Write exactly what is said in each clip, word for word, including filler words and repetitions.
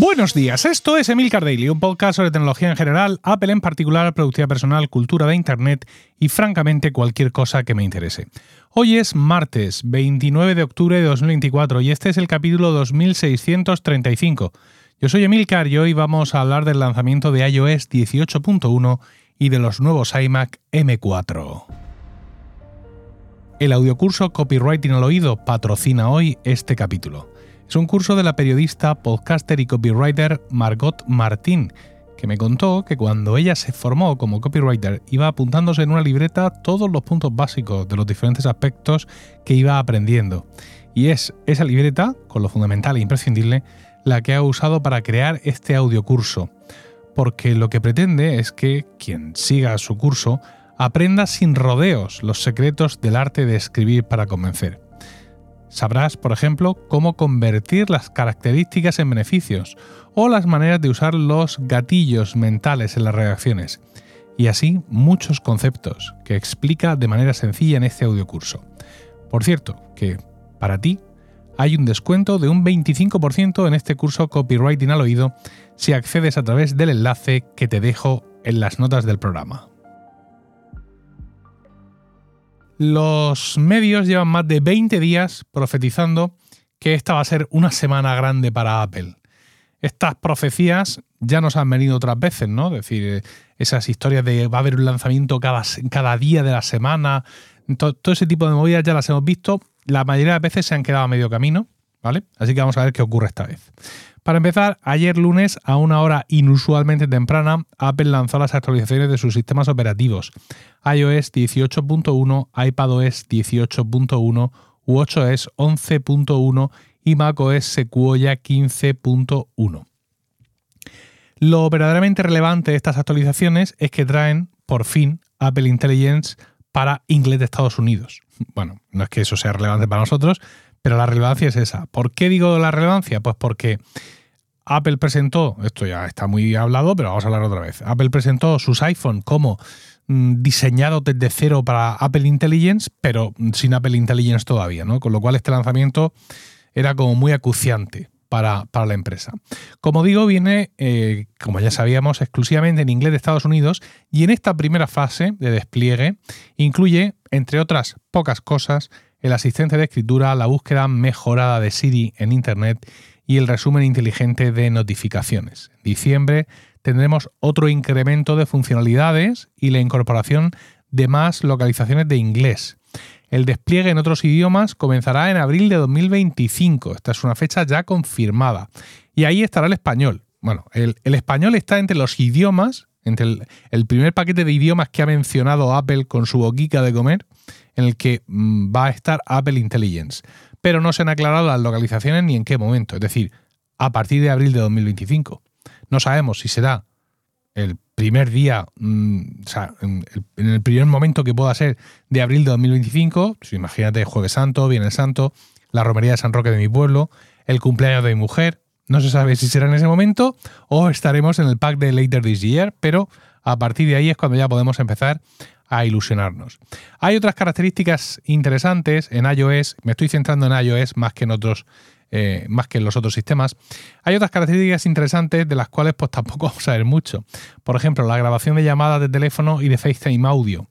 Buenos días, esto es Emilcar Daily, un podcast sobre tecnología en general, Apple en particular, productividad personal, cultura de Internet y, francamente, cualquier cosa que me interese. Hoy es martes, veintinueve de octubre de dos mil veinticuatro y este es el capítulo dos mil seiscientos treinta y cinco. Yo soy Emilcar y hoy vamos a hablar del lanzamiento de iOS dieciocho punto uno y de los nuevos iMac eme cuatro. El audiocurso Copywriting al Oído patrocina hoy este capítulo. Es un curso de la periodista, podcaster y copywriter Margot Martín, que me contó que cuando ella se formó como copywriter iba apuntándose en una libreta todos los puntos básicos de los diferentes aspectos que iba aprendiendo. Y es esa libreta, con lo fundamental e imprescindible, la que ha usado para crear este audiocurso. Porque lo que pretende es que quien siga su curso aprenda sin rodeos los secretos del arte de escribir para convencer. Sabrás, por ejemplo, cómo convertir las características en beneficios o las maneras de usar los gatillos mentales en las redacciones. Y así muchos conceptos que explica de manera sencilla en este audiocurso. Por cierto, que para ti hay un descuento de un veinticinco por ciento en este curso Copywriting al Oído si accedes a través del enlace que te dejo en las notas del programa. Los medios llevan más de veinte días profetizando que esta va a ser una semana grande para Apple. Estas profecías ya nos han venido otras veces, ¿no? Es decir, esas historias de va a haber un lanzamiento cada, cada día de la semana, todo, todo ese tipo de movidas ya las hemos visto. La mayoría de veces se han quedado a medio camino, ¿vale? Así que vamos a ver qué ocurre esta vez. Para empezar, ayer lunes, a una hora inusualmente temprana, Apple lanzó las actualizaciones de sus sistemas operativos. iOS dieciocho punto uno, iPadOS dieciocho punto uno, watchOS once punto uno y macOS Sequoia quince punto uno. Lo verdaderamente relevante de estas actualizaciones es que traen, por fin, Apple Intelligence para inglés de Estados Unidos. Bueno, no es que eso sea relevante para nosotros, pero la relevancia es esa. ¿Por qué digo la relevancia? Pues porque Apple presentó, esto ya está muy hablado, pero vamos a hablar otra vez. Apple presentó sus iPhone como mmm, diseñados desde cero para Apple Intelligence, pero sin Apple Intelligence todavía, ¿no? Con lo cual este lanzamiento era como muy acuciante para, para la empresa. Como digo, viene, eh, como ya sabíamos, exclusivamente en inglés de Estados Unidos y en esta primera fase de despliegue incluye, entre otras pocas cosas, el asistente de escritura, la búsqueda mejorada de Siri en Internet y el resumen inteligente de notificaciones. En diciembre tendremos otro incremento de funcionalidades y la incorporación de más localizaciones de inglés. El despliegue en otros idiomas comenzará en abril de dos mil veinticinco. Esta es una fecha ya confirmada. Y ahí estará el español. Bueno, el, el español está entre los idiomas, entre el, el primer paquete de idiomas que ha mencionado Apple con su boquica de comer, en el que mmm, va a estar Apple Intelligence. Pero no se han aclarado las localizaciones ni en qué momento. Es decir, a partir de abril de dos mil veinticinco. No sabemos si será el primer día, mmm, o sea, en el, en el primer momento que pueda ser de abril de dos mil veinticinco. Pues imagínate, Jueves Santo, Viernes Santo, la romería de San Roque de mi pueblo, el cumpleaños de mi mujer. No se sabe si será en ese momento o estaremos en el pack de Later This Year, pero a partir de ahí es cuando ya podemos empezar a ilusionarnos. Hay otras características interesantes en iOS, me estoy centrando en iOS más que en otros, eh, más que en los otros sistemas. Hay otras características interesantes de las cuales pues tampoco vamos a ver mucho. Por ejemplo, la grabación de llamadas de teléfono y de FaceTime audio.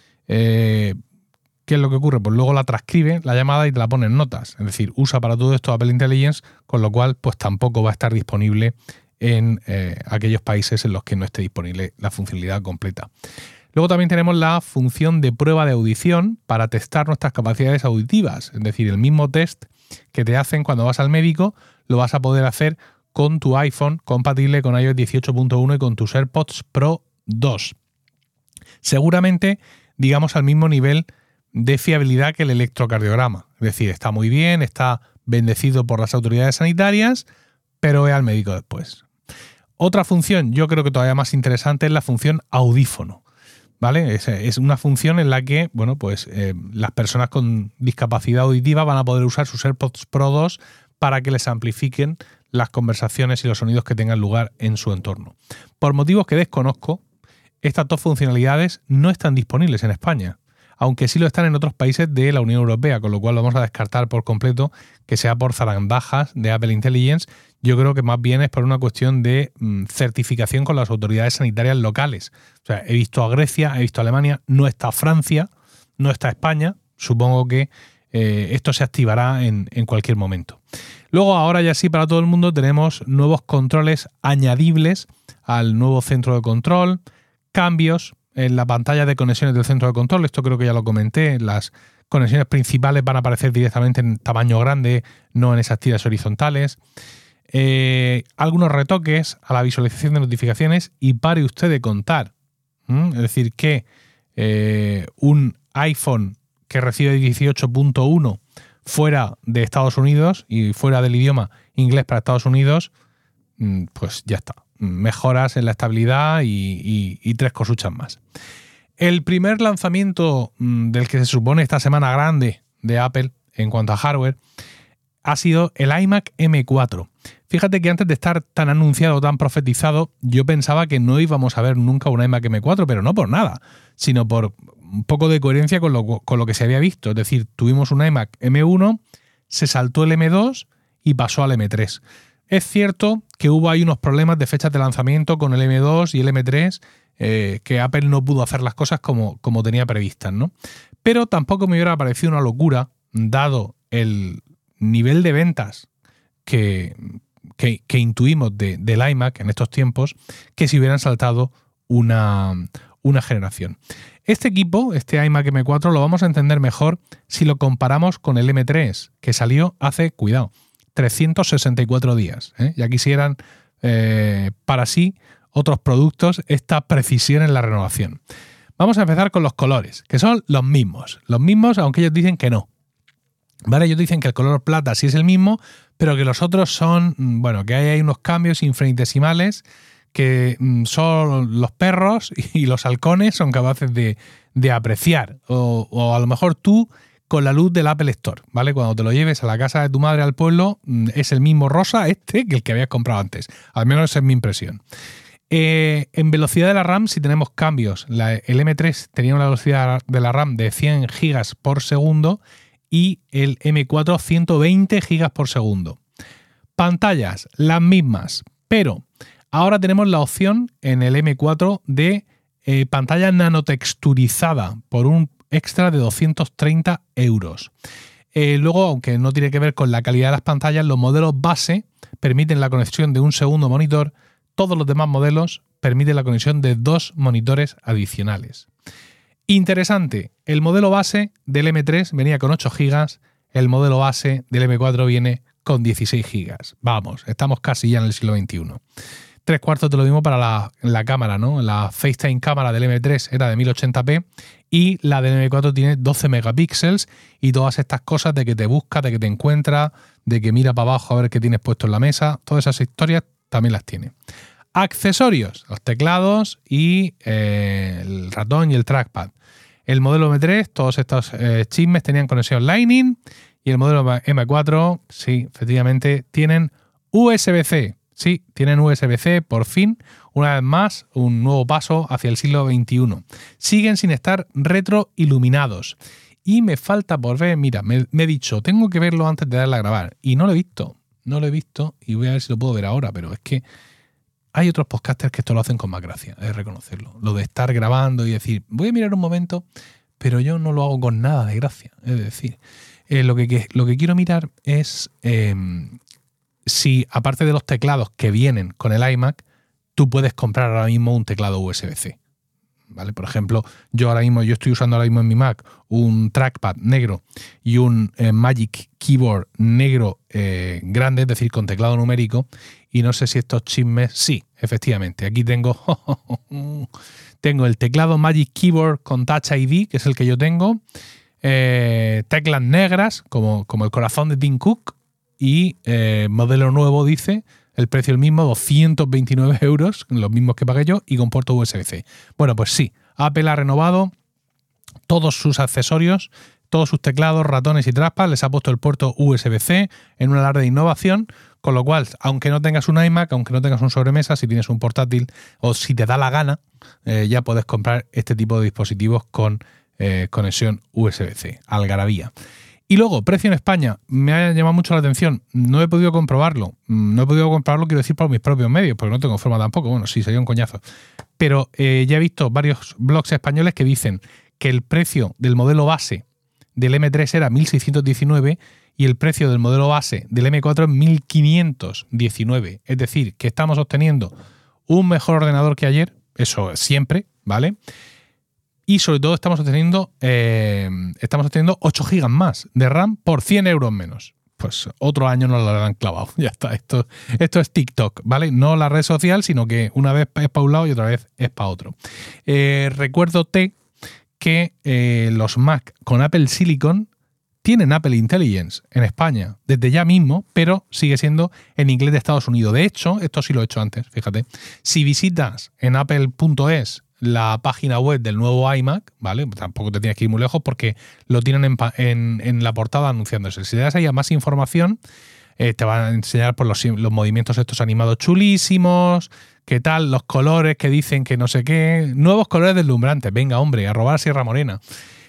Eh, ¿Qué es lo que ocurre? Pues luego la transcribe la llamada y te la pone en notas. Es decir, usa para todo esto Apple Intelligence, con lo cual pues tampoco va a estar disponible en eh, aquellos países en los que no esté disponible la funcionalidad completa. Luego también tenemos la función de prueba de audición para testar nuestras capacidades auditivas. Es decir, el mismo test que te hacen cuando vas al médico lo vas a poder hacer con tu iPhone compatible con iOS dieciocho punto uno y con tus AirPods Pro dos. Seguramente, digamos, al mismo nivel de fiabilidad que el electrocardiograma. Es decir, está muy bien, está bendecido por las autoridades sanitarias, pero ve al médico después. Otra función, yo creo que todavía más interesante, es la función audífono. ¿Vale? Es, es una función en la que, bueno, pues eh, las personas con discapacidad auditiva van a poder usar sus AirPods Pro dos para que les amplifiquen las conversaciones y los sonidos que tengan lugar en su entorno. Por motivos que desconozco, estas dos funcionalidades no están disponibles en España. aunque sí lo están en otros países de la Unión Europea, con lo cual vamos a descartar por completo que sea por zarandajas de Apple Intelligence. Yo creo que más bien es por una cuestión de mm, certificación con las autoridades sanitarias locales. O sea, he visto a Grecia, he visto a Alemania, no está Francia, no está España. Supongo que eh, esto se activará en, en cualquier momento. Luego, ahora ya sí, para todo el mundo tenemos nuevos controles añadibles al nuevo centro de control, cambios en la pantalla de conexiones del centro de control. Esto creo que ya lo comenté. Las conexiones principales van a aparecer directamente en tamaño grande, no en esas tiras horizontales. Eh, algunos retoques a la visualización de notificaciones y pare usted de contar. ¿Mm? Es decir, que eh, un iPhone que recibe dieciocho punto uno fuera de Estados Unidos y fuera del idioma inglés para Estados Unidos, pues ya está. Mejoras en la estabilidad y, y, y tres cosuchas más. El primer lanzamiento del que se supone esta semana grande de Apple en cuanto a hardware ha sido el iMac eme cuatro. Fíjate que antes de estar tan anunciado, tan profetizado, yo pensaba que no íbamos a ver nunca un iMac eme cuatro, pero no por nada, sino por un poco de coherencia con lo, con lo que se había visto. Es decir, tuvimos un iMac eme uno, se saltó el eme dos y pasó al eme tres. Es cierto que hubo ahí unos problemas de fechas de lanzamiento con el eme dos y el eme tres, eh, que Apple no pudo hacer las cosas como, como tenía previstas, ¿no? Pero tampoco me hubiera parecido una locura, dado el nivel de ventas que, que, que intuimos de, del iMac en estos tiempos, que si hubieran saltado una, una generación. Este equipo, este iMac eme cuatro, lo vamos a entender mejor si lo comparamos con el eme tres, que salió hace, cuidado, trescientos sesenta y cuatro días. ¿eh? Ya quisieran eh, para sí otros productos esta precisión en la renovación. Vamos a empezar con los colores, que son los mismos. Los mismos, aunque ellos dicen que no. ¿Vale? Ellos dicen que el color plata sí es el mismo, pero que los otros son, bueno, que hay, hay unos cambios infinitesimales que son los perros y los halcones son capaces de, de apreciar. O, o a lo mejor tú con la luz del Apple Store, ¿vale? Cuando te lo lleves a la casa de tu madre al pueblo, es el mismo rosa este que el que habías comprado antes. Al menos esa es mi impresión. Eh, en velocidad de la RAM sí tenemos cambios. La, el eme tres tenía una velocidad de la RAM de cien gigas por segundo y el eme cuatro ciento veinte gigas por segundo. Pantallas, las mismas, pero ahora tenemos la opción en el eme cuatro de eh, pantalla nanotexturizada por un extra de doscientos treinta euros. Eh, luego, aunque no tiene que ver con la calidad de las pantallas, los modelos base permiten la conexión de un segundo monitor. Todos los demás modelos permiten la conexión de dos monitores adicionales. Interesante, el modelo base del eme tres venía con ocho gigas, el modelo base del eme cuatro viene con dieciséis gigas. Vamos, estamos casi ya en el siglo veintiuno. Tres cuartos de lo mismo para la, la cámara, ¿no? La FaceTime cámara del eme tres era de mil ochenta p y la del eme cuatro tiene doce megapíxeles y todas estas cosas de que te busca, de que te encuentra, de que mira para abajo a ver qué tienes puesto en la mesa, todas esas historias también las tiene. Accesorios, los teclados y eh, el ratón y el trackpad. El modelo eme tres, todos estos eh, chismes tenían conexión Lightning y el modelo eme cuatro, sí, efectivamente, tienen u ese be ce. Sí, tienen u ese be ce, por fin, una vez más, un nuevo paso hacia el siglo veintiuno. Siguen sin estar retroiluminados. Y me falta por ver, mira, me, me he dicho, tengo que verlo antes de darle a grabar. Y no lo he visto, no lo he visto y voy a ver si lo puedo ver ahora, pero es que hay otros podcasters que esto lo hacen con más gracia, es reconocerlo. Lo de estar grabando y decir, voy a mirar un momento, pero yo no lo hago con nada de gracia. Es decir, eh, lo, que, que, lo que quiero mirar es eh, si, aparte de los teclados que vienen con el iMac, tú puedes comprar ahora mismo un teclado u ese be ce. ¿Vale? Por ejemplo, yo ahora mismo, yo estoy usando ahora mismo en mi Mac un trackpad negro y un eh, Magic Keyboard negro eh, grande, es decir, con teclado numérico, y no sé si estos chismes, sí, efectivamente, aquí tengo tengo el teclado Magic Keyboard con Touch I D, que es el que yo tengo, eh, teclas negras, como, como el corazón de Tim Cook, y eh, modelo nuevo, dice, el precio el mismo, doscientos veintinueve euros, los mismos que pagué yo, y con puerto u ese be ce. Bueno, pues sí, Apple ha renovado todos sus accesorios, todos sus teclados, ratones y trackpad, les ha puesto el puerto u ese be ce en un alarde de innovación, con lo cual, aunque no tengas un iMac, aunque no tengas un sobremesa, si tienes un portátil o si te da la gana, eh, ya puedes comprar este tipo de dispositivos con eh, conexión U S B-C, algarabía. Y luego, precio en España, me ha llamado mucho la atención, no he podido comprobarlo, no he podido comprobarlo, quiero decir, por mis propios medios, porque no tengo forma tampoco, bueno, sí, sería un coñazo. Pero eh, ya he visto varios blogs españoles que dicen que el precio del modelo base del eme tres era mil seiscientos diecinueve y el precio del modelo base del eme cuatro es mil quinientos diecinueve. Es decir, que estamos obteniendo un mejor ordenador que ayer, eso siempre, ¿vale? Y sobre todo estamos obteniendo, eh, estamos obteniendo ocho gigas más de RAM por cien euros menos. Pues otro año nos lo han clavado. Ya está, esto, esto es TikTok, ¿vale? No la red social, sino que una vez es para un lado y otra vez es para otro. Eh, recuérdote que eh, los Mac con Apple Silicon tienen Apple Intelligence en España desde ya mismo, pero sigue siendo en inglés de Estados Unidos. De hecho, esto sí lo he hecho antes, fíjate. Si visitas en apple punto es la página web del nuevo iMac, ¿vale? Tampoco te tienes que ir muy lejos porque lo tienen en, en, en la portada anunciándose. Si le das ahí a más información, eh, te van a enseñar por los, los movimientos estos animados chulísimos, qué tal, los colores que dicen que no sé qué, nuevos colores deslumbrantes, venga hombre, a robar Sierra Morena.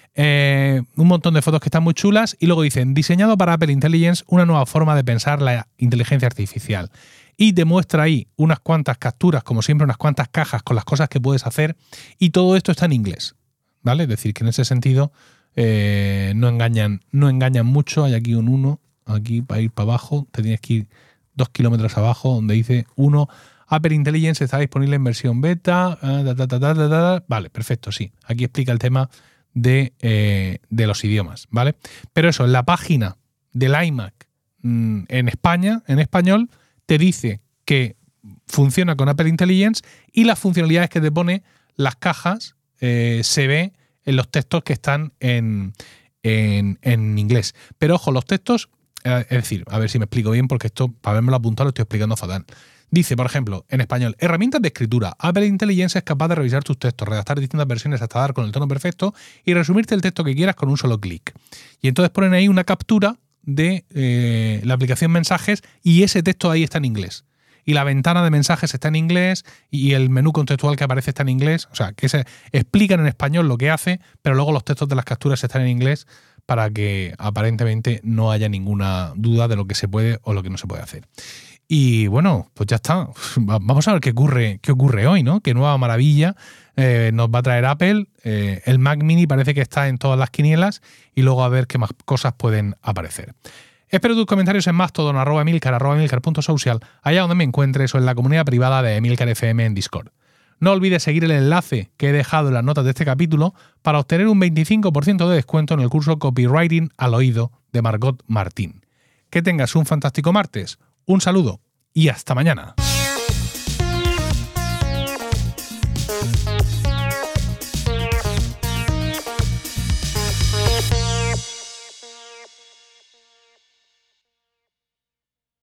Eh, un montón de fotos que están muy chulas y luego dicen, diseñado para Apple Intelligence, una nueva forma de pensar la inteligencia artificial. Y te muestra ahí unas cuantas capturas, como siempre, unas cuantas cajas con las cosas que puedes hacer y todo esto está en inglés, ¿vale? Es decir, que en ese sentido eh, no engañan, no engañan mucho. Hay aquí un uno, aquí para ir para abajo, te tienes que ir dos kilómetros abajo donde dice uno, Apple Intelligence está disponible en versión beta, ta, ta, ta, ta, ta, ta. Vale, perfecto, sí. Aquí explica el tema de, eh, de los idiomas, ¿vale? Pero eso, en la página del iMac mmm, en España, en español, te dice que funciona con Apple Intelligence y las funcionalidades que te pone las cajas eh, se ve en los textos que están en, en, en inglés. Pero ojo, los textos, eh, es decir, a ver si me explico bien porque esto, para haberme lo apuntado, lo estoy explicando fatal. Dice, por ejemplo, en español, herramientas de escritura. Apple Intelligence es capaz de revisar tus textos, redactar distintas versiones hasta dar con el tono perfecto y resumirte el texto que quieras con un solo clic. Y entonces ponen ahí una captura de eh, la aplicación Mensajes y ese texto ahí está en inglés. Y la ventana de mensajes está en inglés y el menú contextual que aparece está en inglés. O sea, que se explican en español lo que hace, pero luego los textos de las capturas están en inglés para que aparentemente no haya ninguna duda de lo que se puede o lo que no se puede hacer. Y bueno, pues ya está. Vamos a ver qué ocurre, qué ocurre hoy, ¿no? Qué nueva maravilla eh, nos va a traer Apple. Eh, el Mac Mini parece que está en todas las quinielas y luego a ver qué más cosas pueden aparecer. Espero tus comentarios en Mastodon, arroba Emilcar, arroba Emilcar punto social, allá donde me encuentres o en la comunidad privada de Emilcar F M en Discord. No olvides seguir el enlace que he dejado en las notas de este capítulo para obtener un veinticinco por ciento de descuento en el curso Copywriting al Oído de Margot Martín. Que tengas un fantástico martes. Un saludo y hasta mañana.